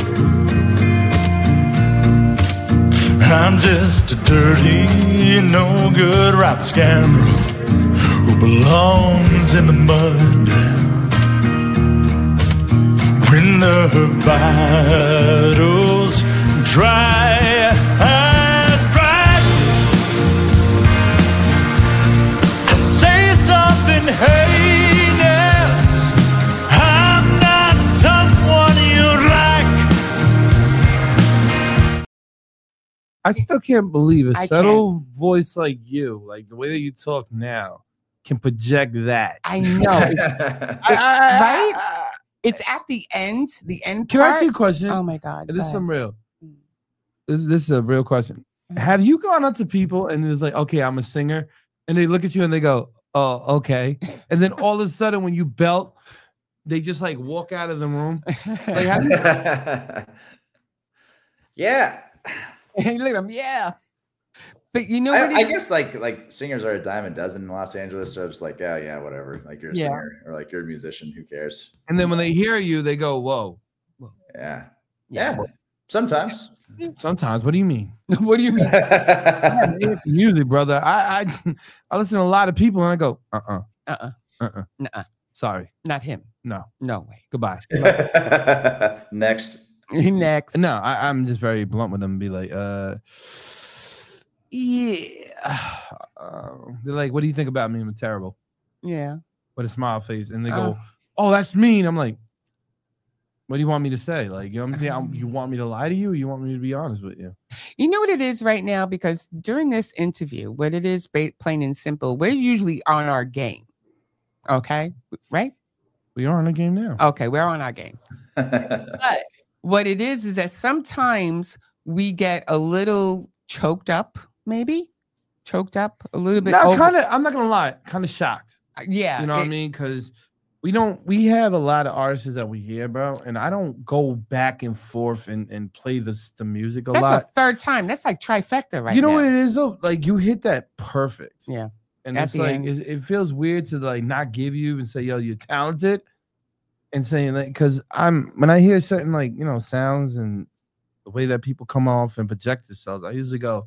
I'm just a dirty, no good right scoundrel who belongs in the mud. the battle's dry as dry. I say something heinous. I'm not someone you like. I still can't believe a I subtle voice like you, like the way that you talk now, can project that. I know. It's, I- I- right? It's at the end. The end Can I part. ask you a question? Oh my God. This go is ahead. some real. This, this is a real question. Have you gone up to people and it's like, okay, I'm a singer, and they look at you and they go, oh, okay, and then all of a sudden when you belt, they just like walk out of the room. Like, have you? Yeah. Look at him. Yeah. But you know I, what? I it- guess like like singers are a dime a dozen in Los Angeles, so it's like, yeah, yeah, whatever. Like you're a Yeah. singer or like you're a musician, who cares? And then when they hear you, they go, whoa. Yeah. Yeah. Yeah. Sometimes. Sometimes. What do you mean? What do you mean? I'm here for music, brother. I, I I listen to a lot of people and I go, uh uh-uh, uh, uh, uh, Nuh-uh. sorry, Not him. no, No way. goodbye. Next. Next. No, I, I'm just very blunt with them and be like, uh, yeah. Uh, they're like, what do you think about me? I'm terrible. Yeah. With a smile face, and they Oh. go, oh, that's mean. I'm like, what do you want me to say? Like, you know what I'm saying? I'm- you want me to lie to you? Or you want me to be honest with you? You know what it is right now? Because during this interview, what it is, ba- plain and simple, we're usually on our game. Okay. Right? We are in a game now. Okay. We're on our game. But what it is, is that sometimes we get a little choked up, maybe choked up a little bit. No, over- kind of. I'm not gonna lie, kind of shocked. Yeah. You know what I it- mean? Because we don't. We have a lot of artists that we hear, bro, and I don't go back and forth and, and play this the music a That's lot. the third time. That's like trifecta right you know now. what it is though? Like you hit that perfect. Yeah. And At it's the like end. it's, it feels weird to like not give you and say, yo, you're talented, and saying like, because I'm when I hear certain like you know sounds and the way that people come off and project themselves, I usually go,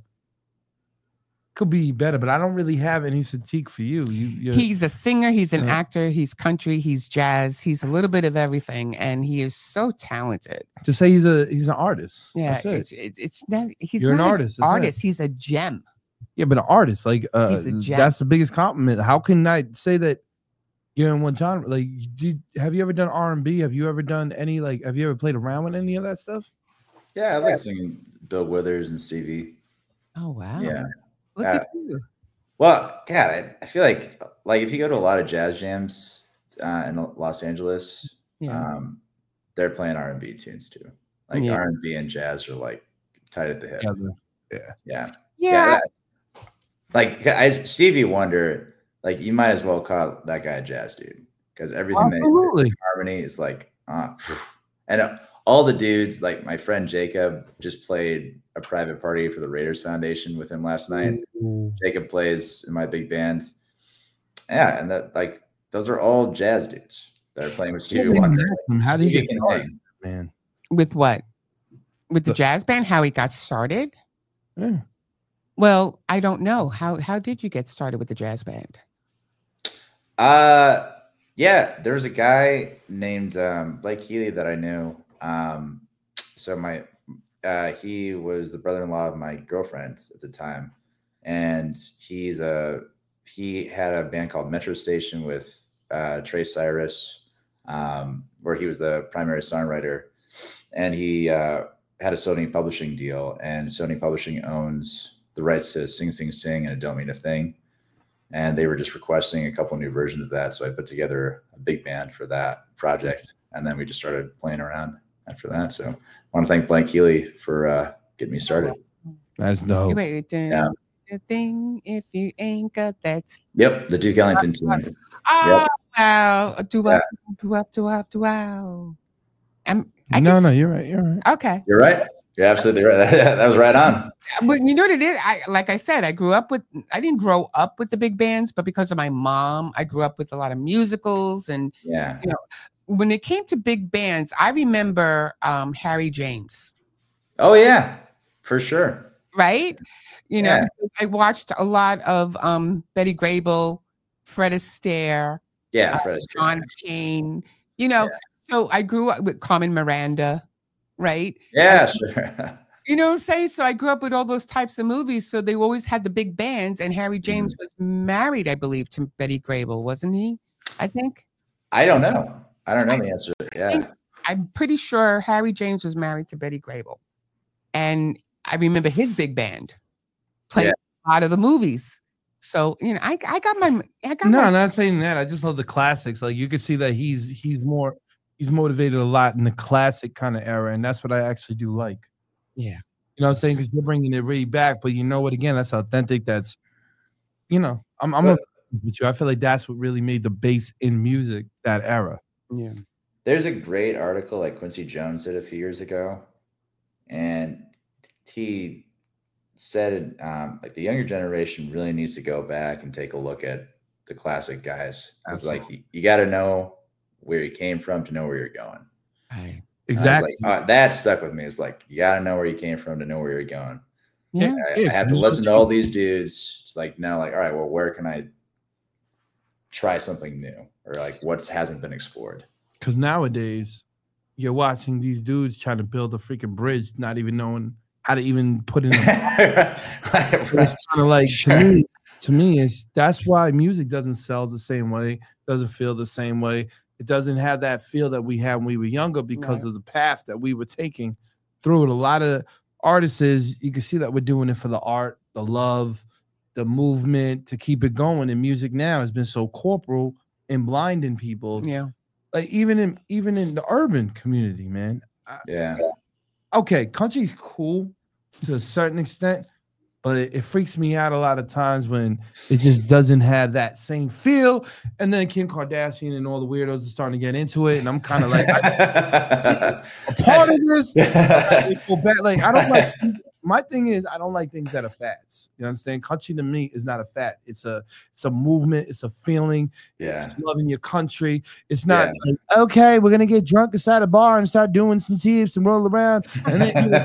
could be better, but I don't really have any critique for you. You, you're, He's a singer, he's an Yeah. actor, he's country, he's jazz, he's a little bit of everything, and he is so talented. just say he's a he's an artist. Yeah, That's it. it's, it's it's not he's You're an not artist, that's it. artist, he's a gem. Yeah, but an artist, like uh, He's a gem. that's the biggest compliment. How can I say that you're in one genre? Like, did, have you ever done R and B? Have you ever done any like? Have you ever played around with any of that stuff? Yeah, I like singing Bill Withers and Stevie. Oh wow. Yeah. Look Uh, at you. Well, God, I, I feel like like if you go to a lot of jazz jams uh, in Los Angeles, Yeah. um, they're playing R and B tunes too. Like Yeah. R and B and jazz are like tight at the hip. Yeah. Yeah. Yeah. that- like I, Stevie Wonder, like you might as well call that guy a jazz dude because everything that Absolutely. harmony is like, uh, and uh, all the dudes, like my friend Jacob just played a private party for the Raiders Foundation with him last night. Jacob plays in my big band. Yeah, and that like those are all jazz dudes that are playing with Stevie Wonder. How do you Stevie get can started, hang. man? With what? With the The- jazz band, how he got started? Yeah. Well, I don't know. How how did you get started with the jazz band? Uh yeah, there was a guy named um, Blake Healy that I knew. Um, so my uh, he was the brother-in-law of my girlfriend at the time, and he's a he had a band called Metro Station with uh, Trey Cyrus, um, where he was the primary songwriter, and he uh, had a Sony publishing deal, and Sony Publishing owns the rights to Sing Sing Sing and Don't Mean a Thing. And they were just requesting a couple new versions of that. So I put together a big band for that project. And then we just started playing around after that. So I want to thank Blake Healy for uh, getting me started. That's dope. Wait, the, Yeah. the thing if you ain't got that. Yep, the Duke Ellington tune. Oh wow! Do Yeah. up, do up, do up, do wow. I'm, I No, can no, s- you're right. You're right. Okay, You're right. You're absolutely right. That was right on. but you know what it is? I like I said, I grew up with. I didn't grow up with the big bands, but because of my mom, I grew up with a lot of musicals. And Yeah. when it came to big bands, I remember um, Harry James. Oh, yeah, for sure. Right? You know, Yeah. because I watched a lot of um, Betty Grable, Fred Astaire, Yeah, uh, Fred Astaire. John Payne. You know, So I grew up with Carmen Miranda, right? Yeah, And, sure. you know what I'm saying? So I grew up with all those types of movies. So they always had the big bands, and Harry James Mhm. was married, I believe, to Betty Grable, wasn't he? I think. I don't know. I don't know the answer. Yeah. think- I'm pretty sure Harry James was married to Betty Grable. And I remember his big band playing Yeah. a lot of the movies. So, you know, I, I got my I got No, my I'm not saying that. I just love the classics. Like you can see that he's he's more he's motivated a lot in the classic kind of era, and that's what I actually do like. Yeah. You know what I'm saying? Because they're bringing it really back, but you know what? Again, that's authentic. That's, you know, I'm I'm But- a, with you. I feel like that's what really made the bass in music that era. Yeah. There's a great article like Quincy Jones did a few years ago, and he said um, like the younger generation really needs to go back and take a look at the classic guys. Because like you, you got to know where you came from to know where you're going. Right. Exactly. Like, uh, that stuck with me. It's like you got to know where you came from to know where you're going. Yeah. I, I have to listen to all these dudes. It's like now, like, all right, well, where can I try something new, or like what hasn't been explored? Because nowadays, you're watching these dudes trying to build a freaking bridge, not even knowing how to even put in. A right, It's kind of like Sure. to me. To me, is that's why music doesn't sell the same way, doesn't feel the same way. It doesn't have that feel that we had when we were younger because Right. of the path that we were taking through it. A lot of artists, you can see that we're doing it for the art, the love, the movement to keep it going. And music now has been so corporal and blinding people. Yeah. Like even in even in the urban community, man. I- Yeah. okay, country's cool to a certain extent, but it, it freaks me out a lot of times when it just doesn't have that same feel. And then Kim Kardashian and all the weirdos are starting to get into it, and I'm kind of like I, a part of this. I go back, like I don't like. Things, my thing is I don't like things that are fads. You understand? Country to me is not a fad. It's a it's a movement. It's a feeling. Yeah. It's loving your country. It's not Yeah. like, okay, we're gonna get drunk inside a bar and start doing some tips and roll around, and then you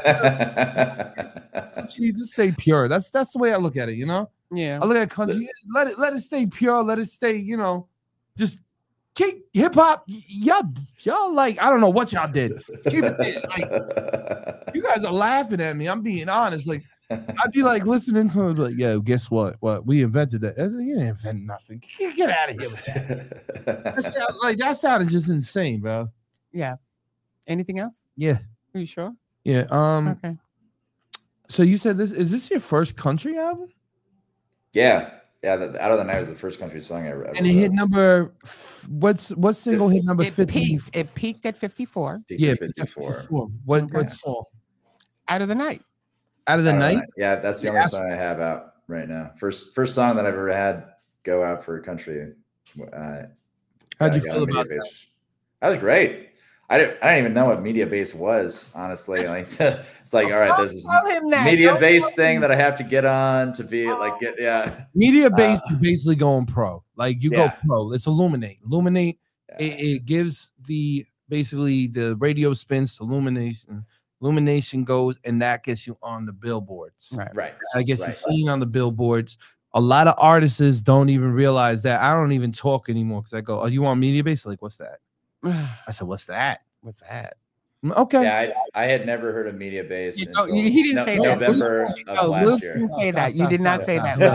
know, Jesus, stay pure. That's that's the way I look at it. You know, Yeah. I look at country. Let it let it stay pure. Let it stay. You know, just keep hip hop. y- Y'all y'all like I don't know what y'all did. Keep it there. Like you guys are laughing at me. I'm being honest. Like I'd be like listening to it, like, yo, guess what? What we invented that? I said, you didn't invent nothing. Get, get out of here with that. That sound, like that sounded just insane, bro. Yeah. Anything else? Yeah, Are you sure? yeah. Um. Okay. So you said this is this your first country album? yeah. Yeah. The, Out of the Night was the first country song I ever. ever And it hit wrote. number. f- What's what single hit number It fifty? peaked. It peaked at fifty-four. Peaked Yeah, at fifty-four. fifty-four. What Okay. what song? Out of the night. Out of the Out of the night. Night. Yeah, that's the Yeah, only abs- song I have out right now. First first song that I've ever had go out for country. Uh, How'd you got feel on about Media Base. That was great. I didn't I didn't even know what Media Base was, honestly. Like it's like, all right, there's this Tell him that. Media Don't Base tell thing him that I have to get on to be like get yeah. Media base Uh, is basically going pro. Like you yeah. go pro. It's Illuminate. Illuminate. Yeah. It, it gives the basically the radio spins to Illumination. Illumination goes, and that gets you on the billboards. Right. Right. I guess Right. you're seen on the billboards. A lot of artists don't even realize that. I don't even talk anymore because I go, "Oh, you want Media Base?" Like, what's that? I said, "What's that?" What's that? Mm, Okay. Yeah, I, I had never heard of Media Base You don't- until he didn't no- say that. November No, of Luke last year. didn't say Stop, that. You stop, did not stop, say stop,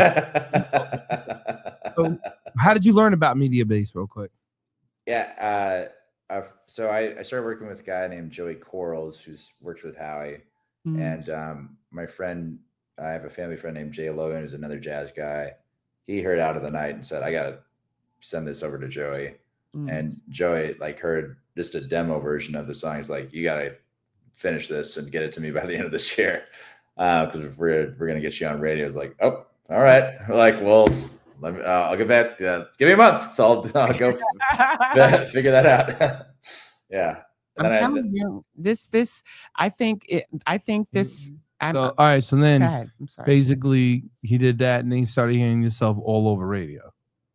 that. stop. Luke. So, how did you learn about Media Base, real quick? Yeah, uh, I've, so I, I started working with a guy named Joey Quarles, who's worked with Howie, Mm. and um, my friend, I have a family friend named Jay Logan, who's another jazz guy. He heard Out of the Night and said, "I gotta send this over to Joey." Mm. And Joey like heard just a demo version of the song. He's like, "You gotta finish this and get it to me by the end of this year, because if we're we're gonna get you on radio." It's like, "Oh, all right." We're like, well, let me. Uh, I'll get back. Uh, give me a month. I'll, I'll go f- figure that out. Yeah. And I'm then I- telling you, this, this, I think it, I think this, I'm, So, all right. So then, go ahead. I'm sorry. basically, he did that, and then you started hearing yourself all over radio.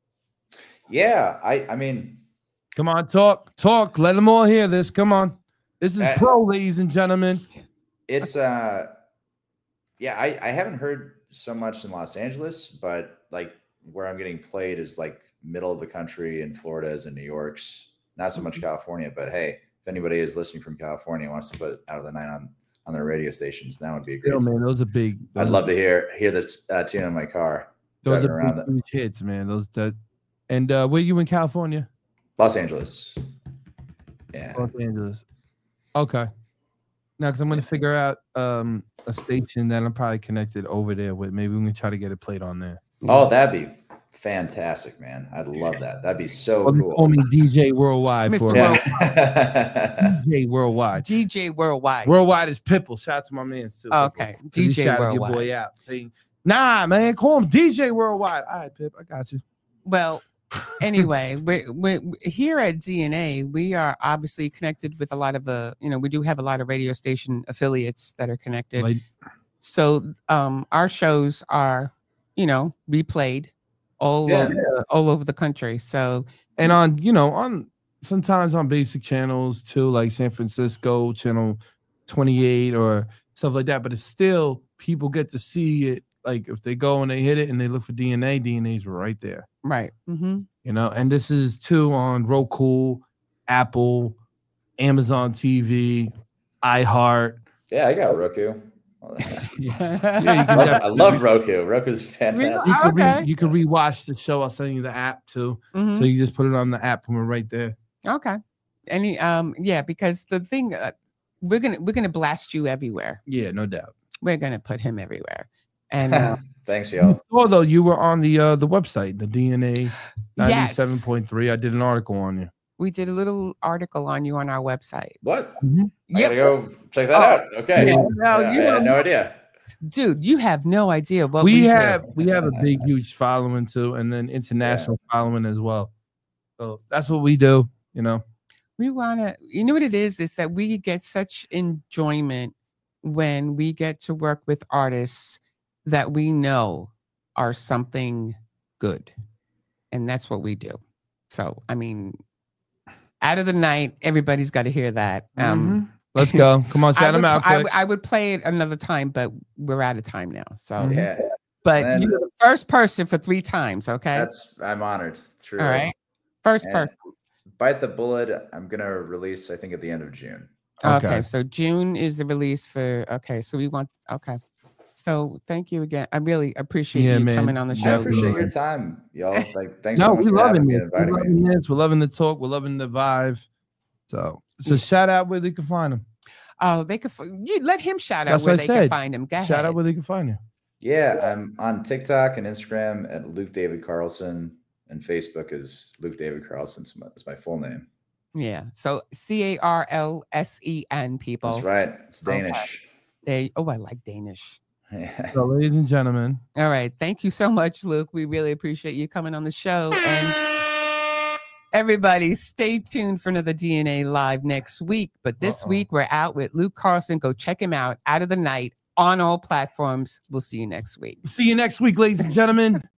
yeah, I I mean, Come on, talk, talk. Let them all hear this. Come on. This is Uh, pro, ladies and gentlemen. it's uh, yeah, I I haven't heard so much in Los Angeles, but like where I'm getting played is like middle of the country in Florida's and New York's not so much California, but hey, if anybody is listening from California and wants to put Out of the Night on on their radio stations, that would be a great. Yo, man, those are big. Those I'd love to hear hear the uh, tune in my car. Those are big, huge hits, man. Those that. And uh, where you in California? Los Angeles. Yeah. Los Angeles. Okay. Now, because I'm going to figure out um, a station that I'm probably connected over there with. Maybe we can try to get it played on there. Oh, that'd be fantastic, man. I'd love that. That'd be so well, cool. Call me D J Worldwide. Mister For Worldwide. D J Worldwide. D J Worldwide. Worldwide is Pipple. Shout out to my man, too. Oh, okay. D J shout Worldwide. Your boy out. Say, nah, man, call him D J Worldwide. All right, Pip, I got you. Well, anyway, we're, we're here at D N A. We are obviously connected with a lot of uh, you know, we do have a lot of radio station affiliates that are connected. Like, so um, our shows are, you know, replayed all Yeah. over, all over the country. So and on, you know, on sometimes on basic channels too, like San Francisco channel twenty-eight or stuff like that. But it's still people get to see it. Like if they go and they hit it and they look for D N A, D N A's right there. right. Mm-hmm. You know, and this is too on Roku, Apple, Amazon T V, iHeart. Yeah, I got Roku. Yeah, you can I love Roku. Roku's fantastic. You can, Okay. re- you can rewatch the show. I'll send you the app too. Mhm. So you just put it on the app and we're right there. Okay. Any um yeah, because the thing uh, we're gonna we're gonna blast you everywhere. Yeah, no doubt. We're gonna put him everywhere. And uh, Thanks, yo. Although you were on the uh, the website, the D N A yes, ninety-seven point three. I did an article on you. we did a little article on you on our website. What? Mhm. I Yep. gotta go check that Oh, out. Okay. yeah, no, Yeah, you I had don't no know. idea. Dude, you have no idea what we we, do. have we have a big huge following too, and then international following as well. So that's what we do. You know. We wanna, you know what it is, is that we get such enjoyment when we get to work with artists that we know are something good. And that's what we do. So, I mean, Out of the Night, everybody's got to hear that. Um, Mhm. Let's go. Come on, I shout would, them out I, quick. would- I would play it another time, but we're out of time now. So, Mhm. Yeah. but And- you're the first person for three times, okay? That's I'm honored. True. All right. First And person. Bite the Bullet, I'm gonna release, I think, at the end of June. Okay. Okay. So June is the release for, okay. So we want, okay. So thank you again. I really appreciate Yeah, you man. coming on the I show. appreciate your time, y'all. Like, thanks No, so much we for loving having me it. and We're inviting me. loving this. We're loving the talk. We're loving the vibe. So, so shout out where they can find them. Oh, they could, f- you let him shout out That's where what I they can said. find him. Go Shout ahead. out where they can find you. Yeah, I'm on TikTok and Instagram at Luke David Carlson, and Facebook is Luke David Carlson. It's my, it's my full name. Yeah. So C A R L S E N people. That's right. It's Okay. Danish. They, oh, I like Danish. Yeah. So, ladies and gentlemen, All right. Thank you so much, Luke. We really appreciate you coming on the show. And everybody, stay tuned for another D N A Live next week. But this Uh-oh. week, we're out with Luke Carlson. Go check him out. Out of the Night on all platforms. We'll see you next week. see you next week, ladies and gentlemen.